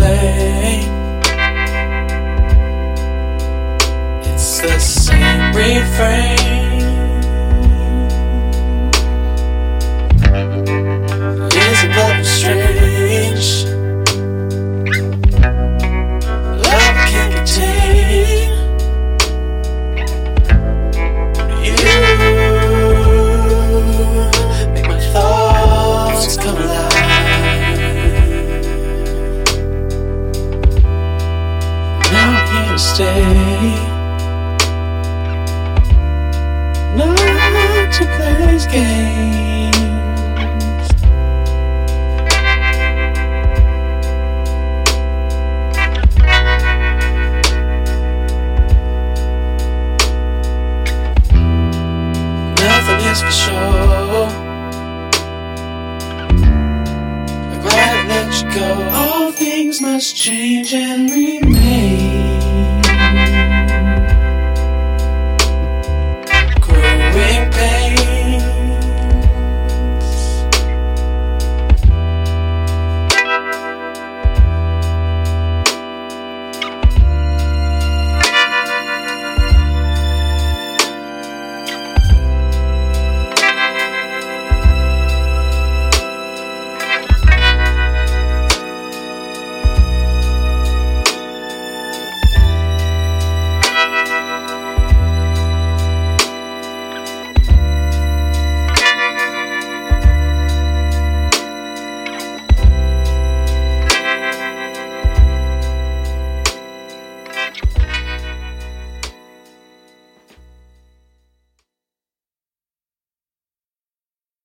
explain. It's the same refrain. Isn't love strange? Love can't contain you. Make my thoughts come alive. Now I'm here to stay. Not to play these games. Nothing is for sure. I'm glad I let you go. All things must change and remain.